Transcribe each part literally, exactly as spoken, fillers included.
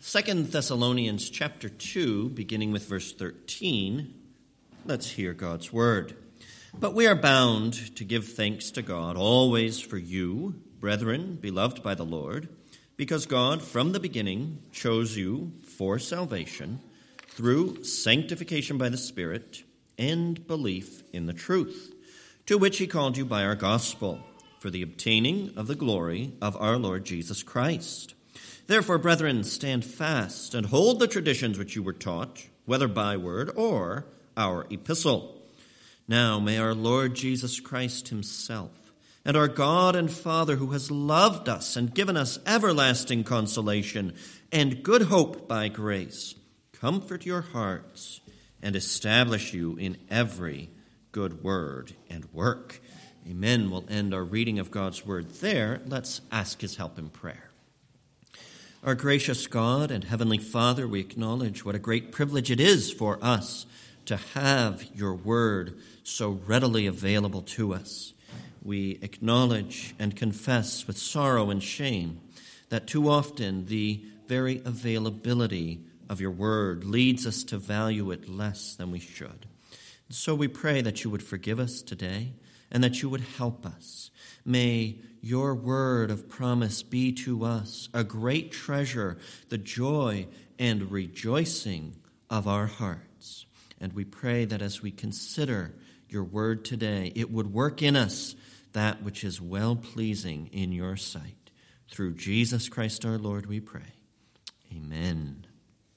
Second Thessalonians chapter two, beginning with verse thirteen, let's hear God's word. But we are bound to give thanks to God always for you, brethren, beloved by the Lord, because God from the beginning chose you for salvation through sanctification by the Spirit and belief in the truth, to which he called you by our gospel, for the obtaining of the glory of our Lord Jesus Christ. Therefore, brethren, stand fast and hold the traditions which you were taught, whether by word or our epistle. Now may our Lord Jesus Christ himself, and our God and Father, who has loved us and given us everlasting consolation and good hope by grace, comfort your hearts and establish you in every good word and work. Amen. We'll end our reading of God's word there. Let's ask his help in prayer. Our gracious God and Heavenly Father, we acknowledge what a great privilege it is for us to have your word so readily available to us. We acknowledge and confess with sorrow and shame that too often the very availability of your word leads us to value it less than we should. And so we pray that you would forgive us today and that you would help us. May your word of promise be to us a great treasure, the joy and rejoicing of our hearts. And we pray that as we consider your word today, it would work in us that which is well-pleasing in your sight. Through Jesus Christ our Lord, we pray. Amen.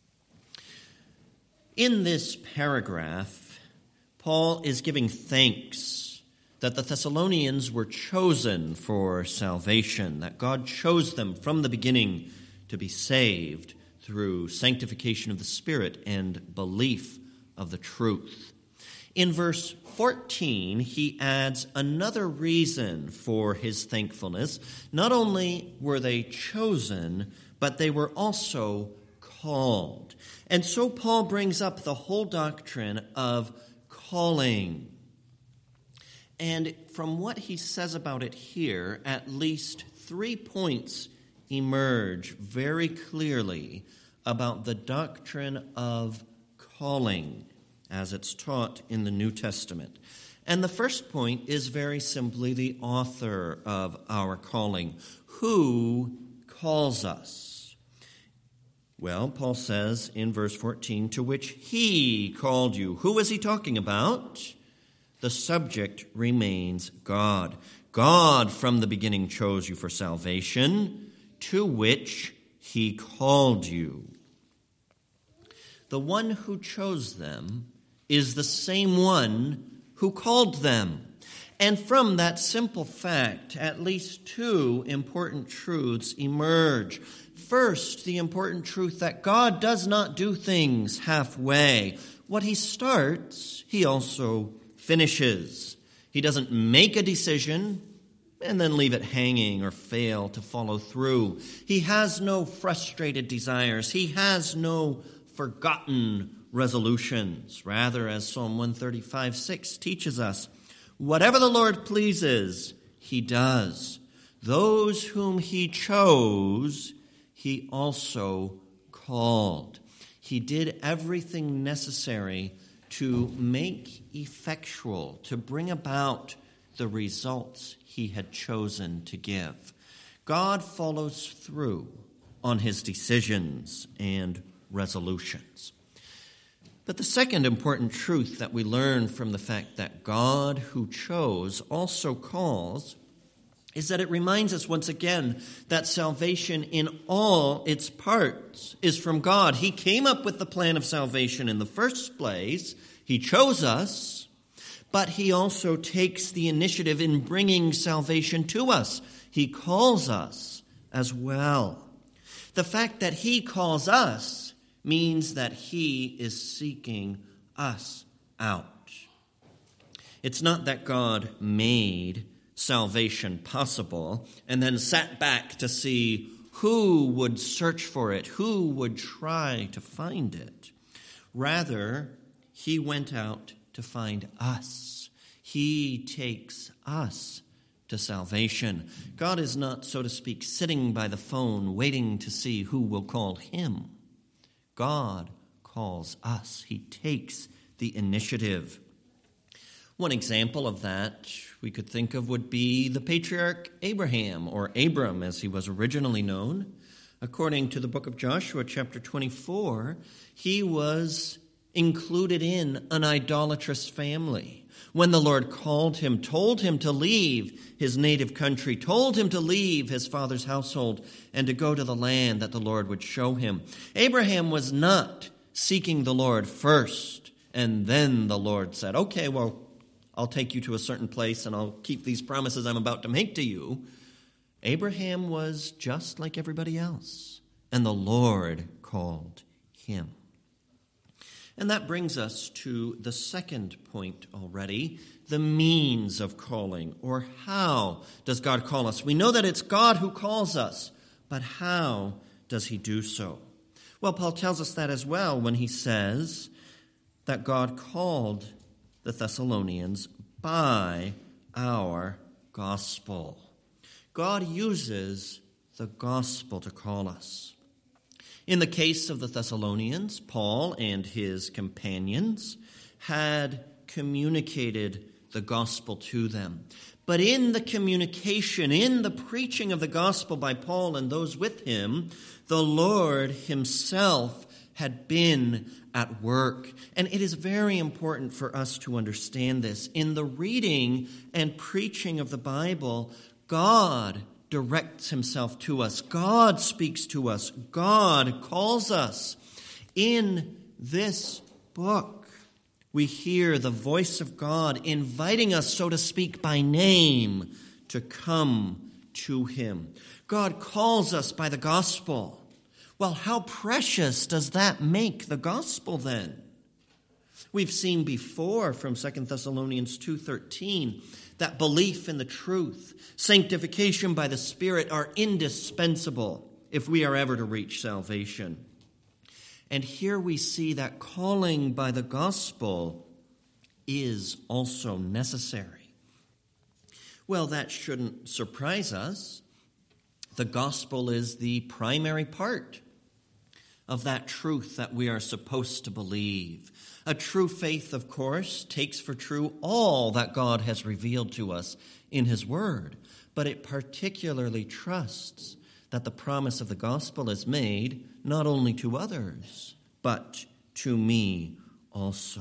In this paragraph, Paul is giving thanks that the Thessalonians were chosen for salvation, that God chose them from the beginning to be saved through sanctification of the Spirit and belief of the truth. In verse fourteen, he adds another reason for his thankfulness. Not only were they chosen, but they were also called. And so Paul brings up the whole doctrine of calling. And from what he says about it here, at least three points emerge very clearly about the doctrine of calling as it's taught in the New Testament. And the first point is very simply the author of our calling. Who calls us? Well, Paul says in verse fourteen, to which he called you. Who is he talking about? The subject remains God. God from the beginning chose you for salvation, to which he called you. The one who chose them is the same one who called them. And from that simple fact, at least two important truths emerge. First, the important truth that God does not do things halfway. What he starts, he also finishes. He doesn't make a decision and then leave it hanging or fail to follow through. He has no frustrated desires. He has no forgotten resolutions. Rather, as Psalm one thirty-five six teaches us, whatever the Lord pleases, he does. Those whom he chose, he also called. He did everything necessary to make effectual, to bring about the results he had chosen to give. God follows through on his decisions and resolutions. But the second important truth that we learn from the fact that God who chose also calls is that it reminds us once again that salvation in all its parts is from God. He came up with the plan of salvation in the first place. He chose us, but he also takes the initiative in bringing salvation to us. He calls us as well. The fact that he calls us means that he is seeking us out. It's not that God made salvation possible and then sat back to see who would search for it, who would try to find it. Rather, he went out to find us. He takes us to salvation. God is not, so to speak, sitting by the phone waiting to see who will call him. God calls us. He takes the initiative. One example of that we could think of would be the patriarch Abraham, or Abram as he was originally known. According to the book of Joshua, chapter twenty-four, he was included in an idolatrous family. When the Lord called him, told him to leave his native country, told him to leave his father's household and to go to the land that the Lord would show him, Abraham was not seeking the Lord first, and then the Lord said, okay, well, I'll take you to a certain place and I'll keep these promises I'm about to make to you. Abraham was just like everybody else, and the Lord called him. And that brings us to the second point already, the means of calling, or how does God call us? We know that it's God who calls us, but how does he do so? Well, Paul tells us that as well when he says that God called the Thessalonians by our gospel. God uses the gospel to call us. In the case of the Thessalonians, Paul and his companions had communicated the gospel to them. But in the communication, in the preaching of the gospel by Paul and those with him, the Lord himself had been at work. And it is very important for us to understand this. In the reading and preaching of the Bible, God directs himself to us. God speaks to us. God calls us. In this book, we hear the voice of God inviting us, so to speak, by name to come to him. God calls us by the gospel. Well, how precious does that make the gospel then? We've seen before from Second Thessalonians two thirteen that belief in the truth, sanctification by the Spirit are indispensable if we are ever to reach salvation. And here we see that calling by the gospel is also necessary. Well, that shouldn't surprise us. The gospel is the primary part of that truth that we are supposed to believe. A true faith, of course, takes for true all that God has revealed to us in his word, but it particularly trusts that the promise of the gospel is made not only to others, but to me also.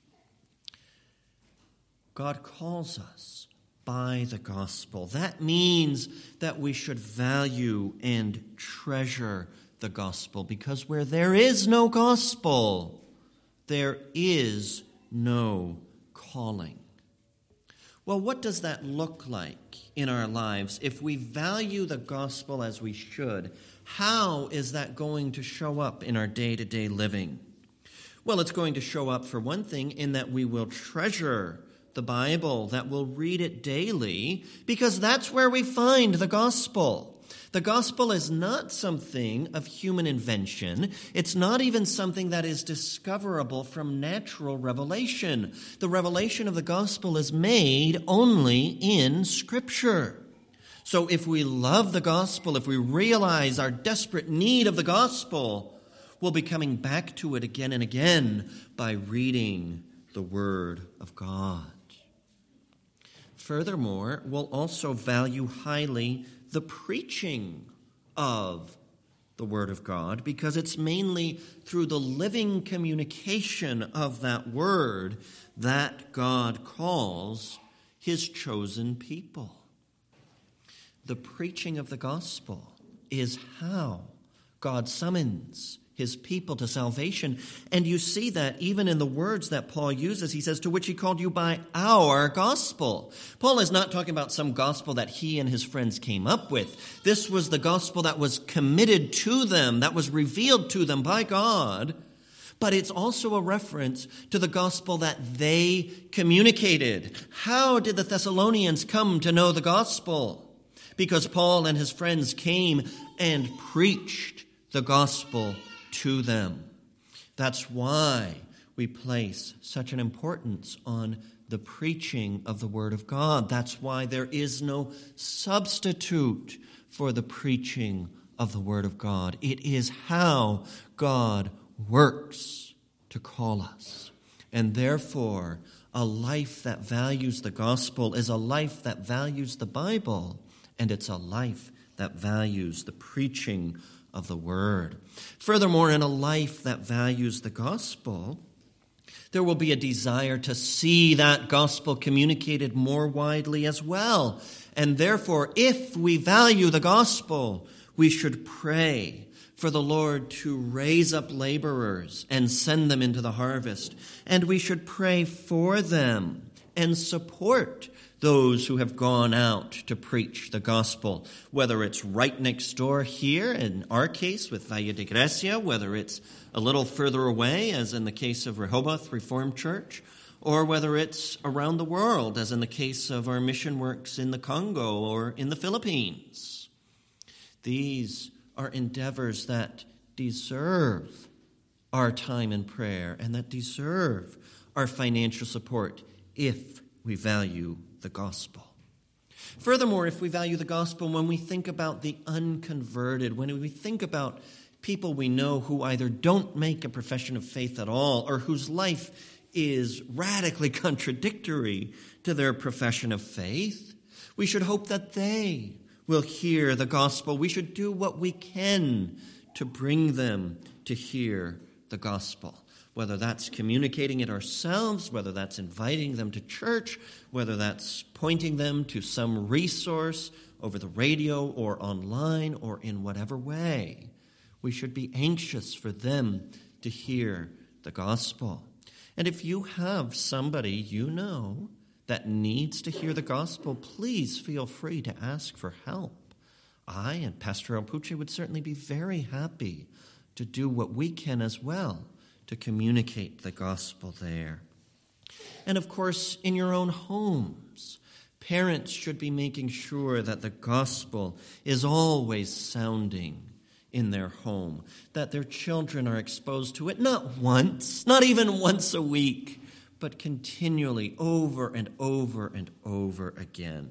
God calls us by the gospel. That means that we should value and treasure the gospel, because where there is no gospel, there is no calling. Well, what does that look like in our lives? If we value the gospel as we should, how is that going to show up in our day-to-day living? Well, it's going to show up, for one thing, in that we will treasure the Bible, that we'll read it daily, because that's where we find the gospel. The gospel is not something of human invention. It's not even something that is discoverable from natural revelation. The revelation of the gospel is made only in Scripture. So if we love the gospel, if we realize our desperate need of the gospel, we'll be coming back to it again and again by reading the Word of God. Furthermore, we'll also value highly the preaching of the Word of God, because it's mainly through the living communication of that Word that God calls his chosen people. The preaching of the gospel is how God summons his people to salvation. And you see that even in the words that Paul uses. He says, to which he called you by our gospel. Paul is not talking about some gospel that he and his friends came up with. This was the gospel that was committed to them, that was revealed to them by God. But it's also a reference to the gospel that they communicated. How did the Thessalonians come to know the gospel? Because Paul and his friends came and preached the gospel to them. That's why we place such an importance on the preaching of the Word of God. That's why there is no substitute for the preaching of the Word of God. It is how God works to call us. And therefore, a life that values the gospel is a life that values the Bible, and it's a life that values the preaching of the word. Furthermore, in a life that values the gospel, there will be a desire to see that gospel communicated more widely as well. And therefore, if we value the gospel, we should pray for the Lord to raise up laborers and send them into the harvest. And we should pray for them and support those who have gone out to preach the gospel, whether it's right next door here, in our case with Valle de Gracia, whether it's a little further away, as in the case of Rehoboth Reformed Church, or whether it's around the world, as in the case of our mission works in the Congo or in the Philippines. These are endeavors that deserve our time in prayer and that deserve our financial support if we value the gospel. Furthermore, if we value the gospel, when we think about the unconverted, when we think about people we know who either don't make a profession of faith at all or whose life is radically contradictory to their profession of faith, we should hope that they will hear the gospel. We should do what we can to bring them to hear the gospel, whether that's communicating it ourselves, whether that's inviting them to church, whether that's pointing them to some resource over the radio or online or in whatever way. We should be anxious for them to hear the gospel. And if you have somebody you know that needs to hear the gospel, please feel free to ask for help. I and Pastor El Puche would certainly be very happy to do what we can as well to communicate the gospel there. And of course, in your own homes, parents should be making sure that the gospel is always sounding in their home, that their children are exposed to it not once, not even once a week, but continually over and over and over again.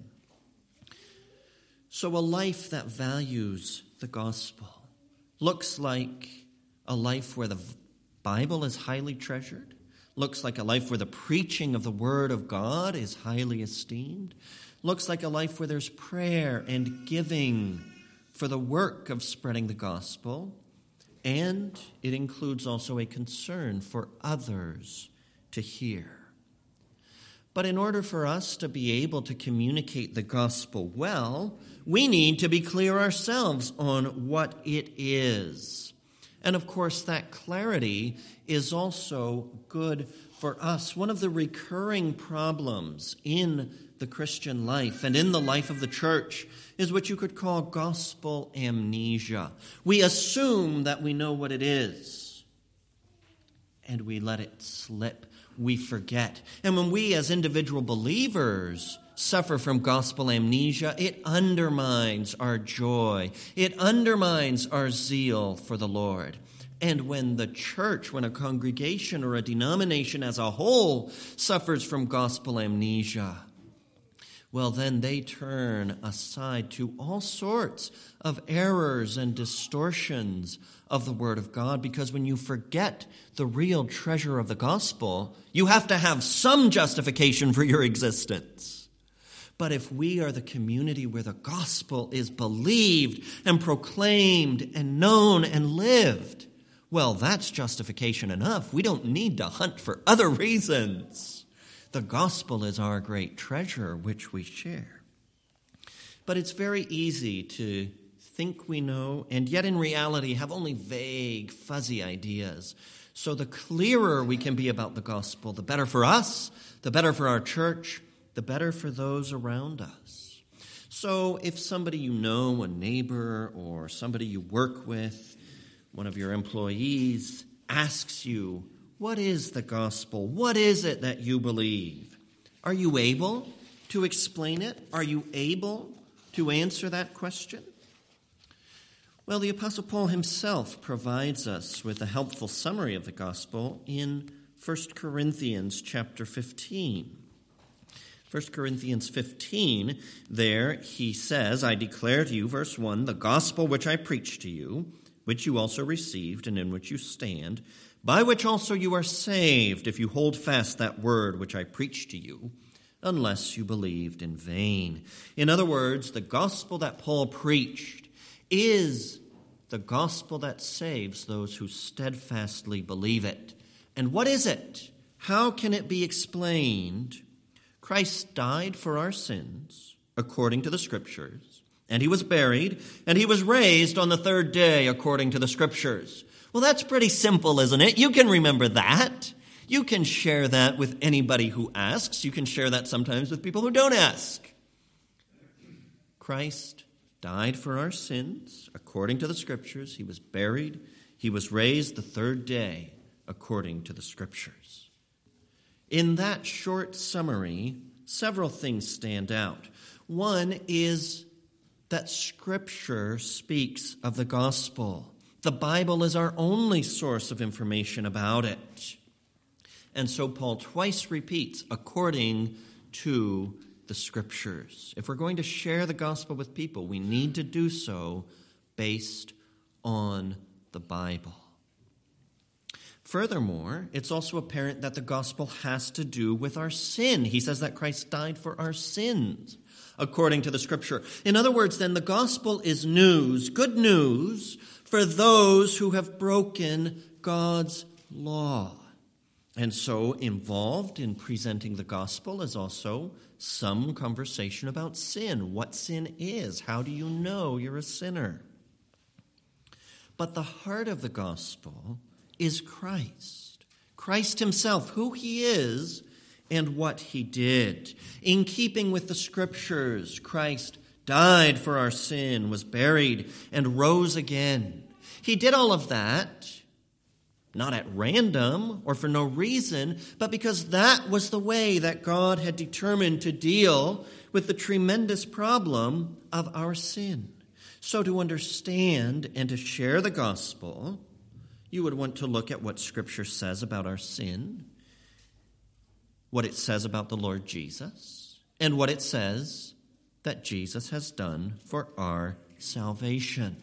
So a life that values the gospel looks like a life where the Bible is highly treasured, looks like a life where the preaching of the Word of God is highly esteemed, looks like a life where there's prayer and giving for the work of spreading the gospel, and it includes also a concern for others to hear. But in order for us to be able to communicate the gospel well, we need to be clear ourselves on what it is. And of course, that clarity is also good for us. One of the recurring problems in the Christian life and in the life of the church is what you could call gospel amnesia. We assume that we know what it is, and we let it slip. We forget. And when we as individual believers suffer from gospel amnesia, it undermines our joy. It undermines our zeal for the Lord. And when the church, when a congregation or a denomination as a whole suffers from gospel amnesia, well, then they turn aside to all sorts of errors and distortions of the Word of God, because when you forget the real treasure of the gospel, you have to have some justification for your existence. But if we are the community where the gospel is believed and proclaimed and known and lived, well, that's justification enough. We don't need to hunt for other reasons. The gospel is our great treasure, which we share. But it's very easy to think we know, and yet in reality have only vague, fuzzy ideas. So the clearer we can be about the gospel, the better for us, the better for our church, the better for those around us. So if somebody you know, a neighbor or somebody you work with, one of your employees, asks you, what is the gospel? What is it that you believe? Are you able to explain it? Are you able to answer that question? Well, the Apostle Paul himself provides us with a helpful summary of the gospel in First Corinthians chapter fifteen. First Corinthians fifteen, there he says, I declare to you, verse one, the gospel which I preach to you, which you also received and in which you stand, by which also you are saved, if you hold fast that word which I preached to you, unless you believed in vain. In other words, the gospel that Paul preached is the gospel that saves those who steadfastly believe it. And what is it? How can it be explained? Christ died for our sins, according to the Scriptures, and he was buried, and he was raised on the third day, according to the Scriptures. Well, that's pretty simple, isn't it? You can remember that. You can share that with anybody who asks. You can share that sometimes with people who don't ask. Christ died for our sins, according to the Scriptures. He was buried. He was raised the third day, according to the Scriptures. In that short summary, several things stand out. One is that Scripture speaks of the gospel. The Bible is our only source of information about it. And so Paul twice repeats, according to the Scriptures. If we're going to share the gospel with people, we need to do so based on the Bible. Furthermore, it's also apparent that the gospel has to do with our sin. He says that Christ died for our sins, according to the Scripture. In other words, then, the gospel is news, good news, for those who have broken God's law. And so involved in presenting the gospel is also some conversation about sin, what sin is. How do you know you're a sinner? But the heart of the gospel is Christ. Christ himself, who he is and what he did. In keeping with the Scriptures, Christ died for our sin, was buried, and rose again. He did all of that not at random or for no reason, but because that was the way that God had determined to deal with the tremendous problem of our sin. So to understand and to share the gospel, you would want to look at what Scripture says about our sin, what it says about the Lord Jesus, and what it says that Jesus has done for our salvation.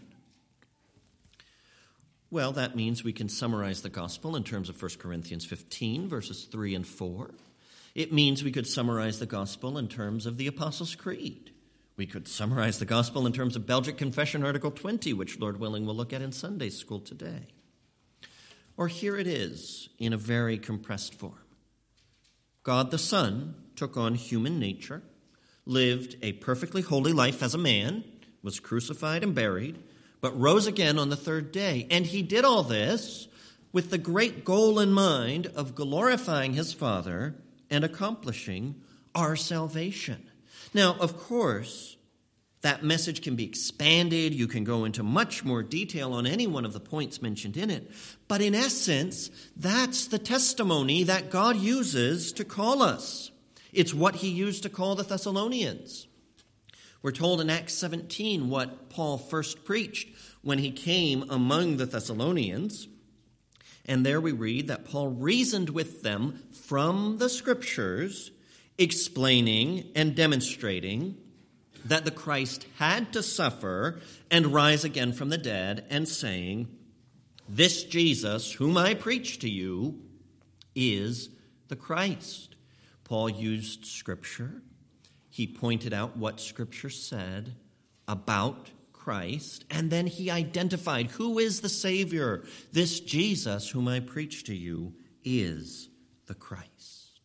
Well, that means we can summarize the gospel in terms of First Corinthians fifteen, verses three and four. It means we could summarize the gospel in terms of the Apostles' Creed. We could summarize the gospel in terms of Belgic Confession, Article twenty, which, Lord willing, we'll look at in Sunday school today. Or here it is in a very compressed form. God the Son took on human nature, lived a perfectly holy life as a man, was crucified and buried, but rose again on the third day. And he did all this with the great goal in mind of glorifying his Father and accomplishing our salvation. Now, of course, that message can be expanded. You can go into much more detail on any one of the points mentioned in it. But in essence, that's the testimony that God uses to call us. It's what he used to call the Thessalonians. We're told in Acts seventeen what Paul first preached when he came among the Thessalonians. And there we read that Paul reasoned with them from the Scriptures, explaining and demonstrating that the Christ had to suffer and rise again from the dead, and saying, "This Jesus, whom I preach to you, is the Christ." Paul used Scripture. He pointed out what Scripture said about Christ, and then he identified who is the Savior. This Jesus, whom I preach to you, is the Christ.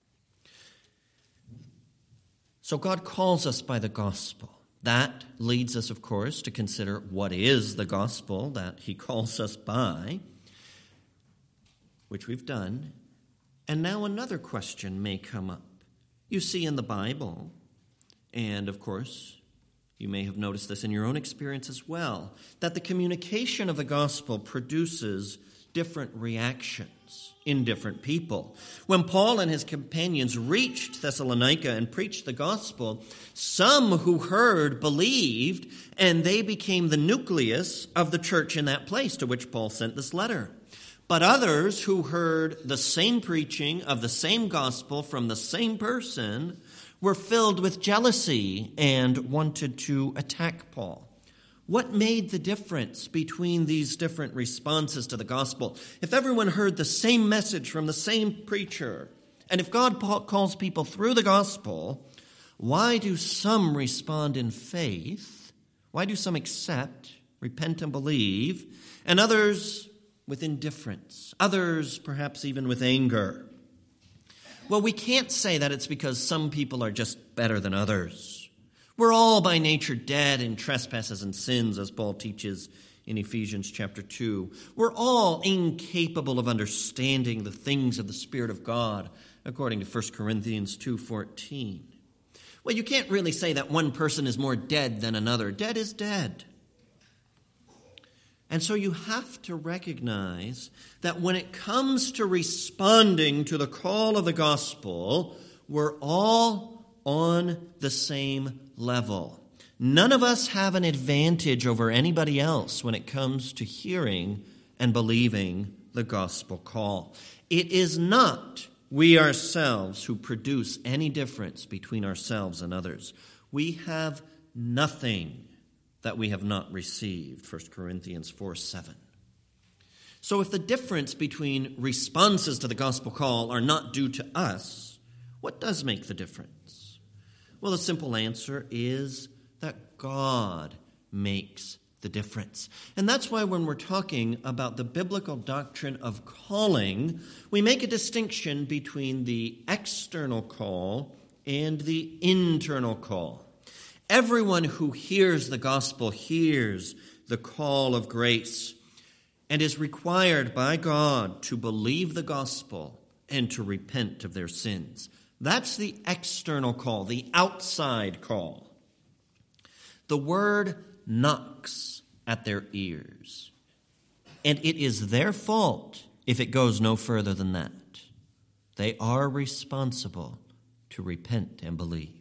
So God calls us by the gospel. That leads us, of course, to consider what is the gospel that he calls us by, which we've done. And now another question may come up. You see in the Bible, and of course, you may have noticed this in your own experience as well, that the communication of the gospel produces different reactions in different people. When Paul and his companions reached Thessalonica and preached the gospel, some who heard believed, and they became the nucleus of the church in that place to which Paul sent this letter. But others who heard the same preaching of the same gospel from the same person were filled with jealousy and wanted to attack Paul. What made the difference between these different responses to the gospel? If everyone heard the same message from the same preacher, and if God calls people through the gospel, why do some respond in faith? Why do some accept, repent, and believe, and others with indifference, others perhaps even with anger? Well, we can't say that it's because some people are just better than others. We're all by nature dead in trespasses and sins, as Paul teaches in Ephesians chapter two. We're all incapable of understanding the things of the Spirit of God, according to First Corinthians two fourteen. Well, you can't really say that one person is more dead than another. Dead is dead. And so you have to recognize that when it comes to responding to the call of the gospel, we're all on the same level. None of us have an advantage over anybody else when it comes to hearing and believing the gospel call. It is not we ourselves who produce any difference between ourselves and others. We have nothing that we have not received, First Corinthians four seven. So if the difference between responses to the gospel call are not due to us, what does make the difference? Well, the simple answer is that God makes the difference. And that's why when we're talking about the biblical doctrine of calling, we make a distinction between the external call and the internal call. Everyone who hears the gospel hears the call of grace and is required by God to believe the gospel and to repent of their sins. That's the external call, the outside call. The word knocks at their ears, and it is their fault if it goes no further than that. They are responsible to repent and believe.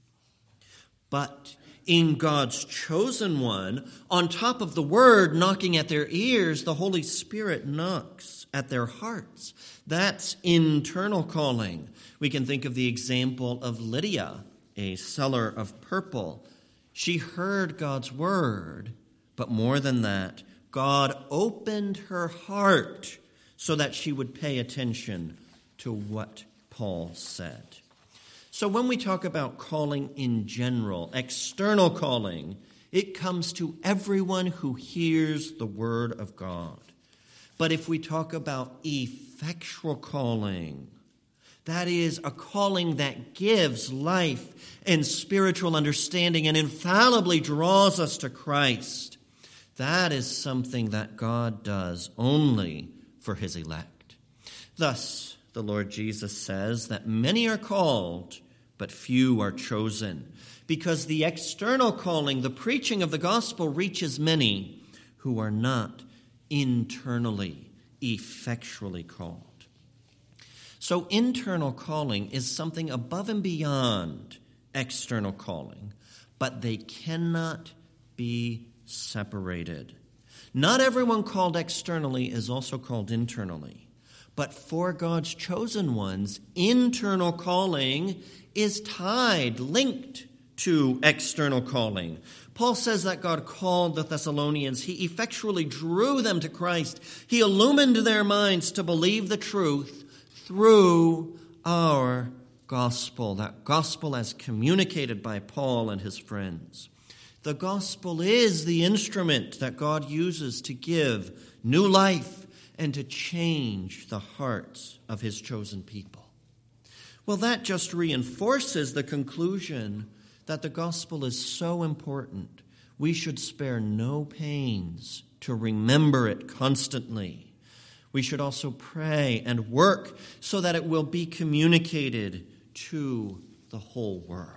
But in God's chosen one, on top of the word knocking at their ears, the Holy Spirit knocks at their hearts. That's internal calling. We can think of the example of Lydia, a seller of purple. She heard God's word, but more than that, God opened her heart so that she would pay attention to what Paul said. So when we talk about calling in general, external calling, it comes to everyone who hears the word of God. But if we talk about effectual calling, that is a calling that gives life and spiritual understanding and infallibly draws us to Christ, that is something that God does only for his elect. Thus, the Lord Jesus says that many are called, but few are chosen, because the external calling, the preaching of the gospel, reaches many who are not internally, effectually called. So internal calling is something above and beyond external calling, but they cannot be separated. Not everyone called externally is also called internally. But for God's chosen ones, internal calling is tied, linked to external calling. Paul says that God called the Thessalonians. He effectually drew them to Christ. He illumined their minds to believe the truth through our gospel, that gospel as communicated by Paul and his friends. The gospel is the instrument that God uses to give new life and to change the hearts of his chosen people. Well, that just reinforces the conclusion that the gospel is so important, we should spare no pains to remember it constantly. We should also pray and work so that it will be communicated to the whole world.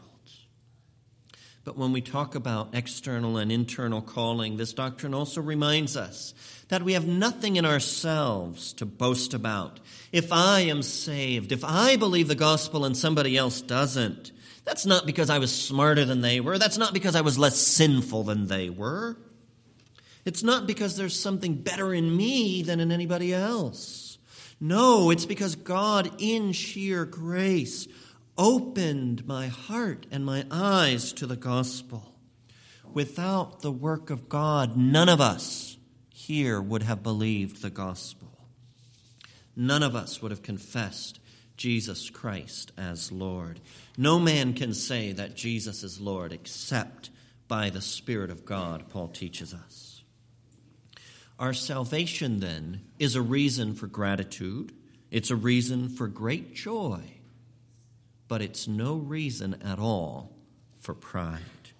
But when we talk about external and internal calling, this doctrine also reminds us that we have nothing in ourselves to boast about. If I am saved, if I believe the gospel and somebody else doesn't, that's not because I was smarter than they were. That's not because I was less sinful than they were. It's not because there's something better in me than in anybody else. No, it's because God, in sheer grace, opened my heart and my eyes to the gospel. without the work of God, none of us here would have believed the gospel. None of us would have confessed Jesus Christ as Lord. No man can say that Jesus is Lord except by the Spirit of God, Paul teaches us. Our salvation, then, is a reason for gratitude. It's a reason for great joy. But it's no reason at all for pride.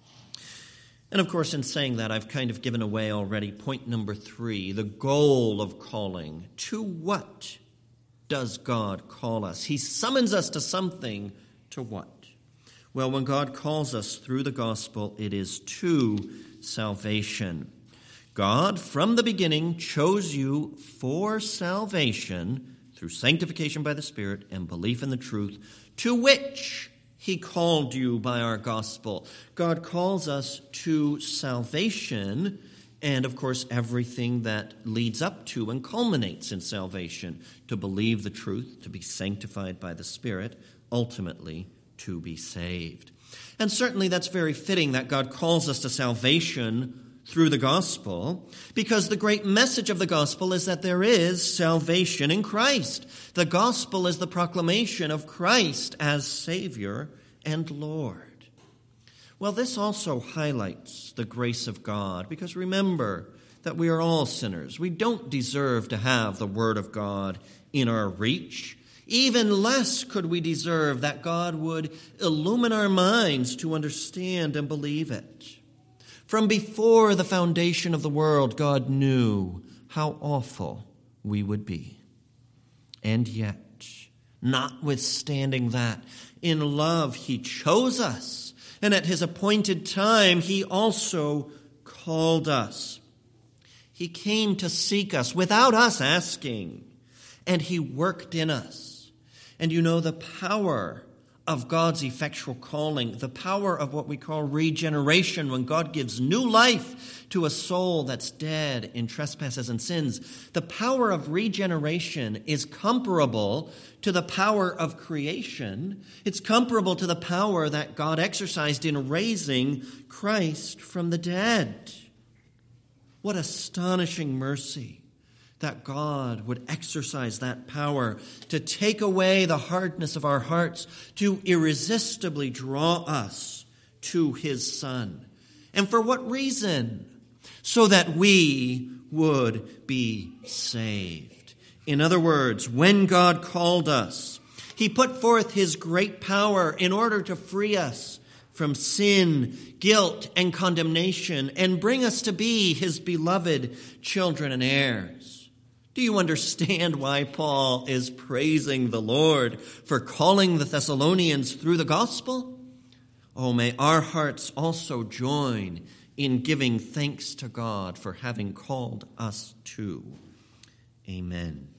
And of course, in saying that, I've kind of given away already point number three, the goal of calling. To what does God call us? He summons us to something. To what? Well, when God calls us through the gospel, it is to salvation. God, from the beginning, chose you for salvation through sanctification by the Spirit and belief in the truth, to which He called you by our gospel. God calls us to salvation and, of course, everything that leads up to and culminates in salvation, to believe the truth, to be sanctified by the Spirit, ultimately to be saved. And certainly that's very fitting that God calls us to salvation through the gospel, because the great message of the gospel is that there is salvation in Christ. The gospel is the proclamation of Christ as Savior and Lord. Well, this also highlights the grace of God, because remember that we are all sinners. We don't deserve to have the Word of God in our reach. Even less could we deserve that God would illumine our minds to understand and believe it. From before the foundation of the world, God knew how awful we would be. And yet, notwithstanding that, in love He chose us, and at His appointed time He also called us. He came to seek us without us asking, and He worked in us. And you know, the power of God's effectual calling, the power of what we call regeneration, when God gives new life to a soul that's dead in trespasses and sins, the power of regeneration is comparable to the power of creation. It's comparable to the power that God exercised in raising Christ from the dead. What astonishing mercy that God would exercise that power to take away the hardness of our hearts, to irresistibly draw us to His Son. And for what reason? So that we would be saved. In other words, when God called us, He put forth His great power in order to free us from sin, guilt, and condemnation, and bring us to be His beloved children and heirs. Do you understand why Paul is praising the Lord for calling the Thessalonians through the gospel? Oh, may our hearts also join in giving thanks to God for having called us too. Amen.